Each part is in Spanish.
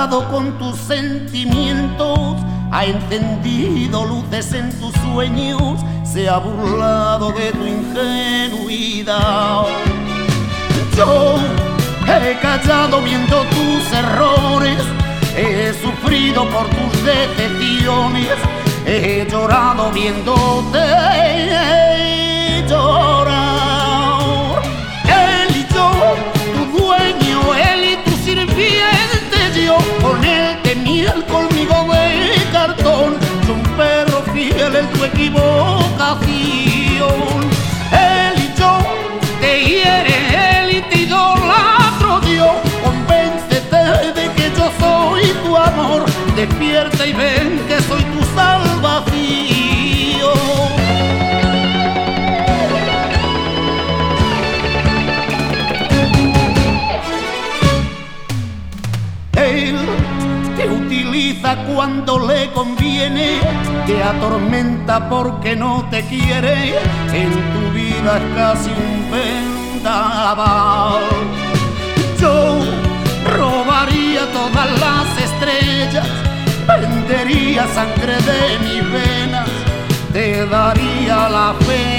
jugado con tus sentimientos, ha encendido luces en tus sueños, se ha burlado de tu ingenuidad. Yo he callado viendo tus errores, he sufrido por tus decepciones, he llorado viéndote llorar. Él y yo, tu dueño, él y tu sirviente, yo con él de miel, conmigo de cartón, yo un perro fiel en tu equivocación. Él y yo te hiere, él y te idolatro yo, convéncete de que yo soy tu amor, despierta y ven que soy tu salvación. Él te utiliza cuando le conviene, te atormenta porque no te quiere, en tu vida es casi un vendaval. Yo robaría todas las estrellas, vendería sangre de mis venas, te daría la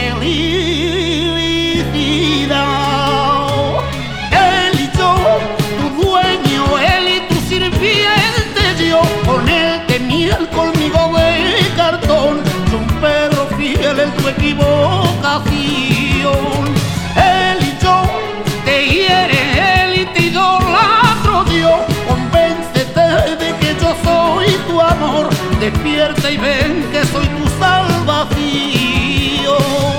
felicidad. Él y yo, tu dueño, él y tu sirviente, yo con él de miel, conmigo de cartón, yo un perro fiel en tu equivocación. Él y yo te hiere, él y te idolatro yo, convéncete de que yo soy tu amor, despierta y ven que soy tu salvación.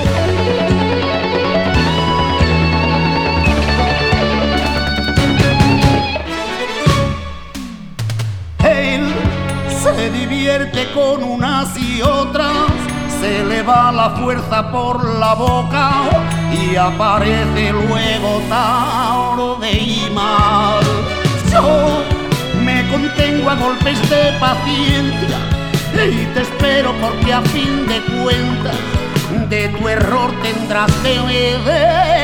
Se divierte con unas y otras, se le va la fuerza por la boca y aparece luego tarde y mal. Yo me contengo a golpes de paciencia y te espero porque a fin de cuentas de tu error tendrás que beber.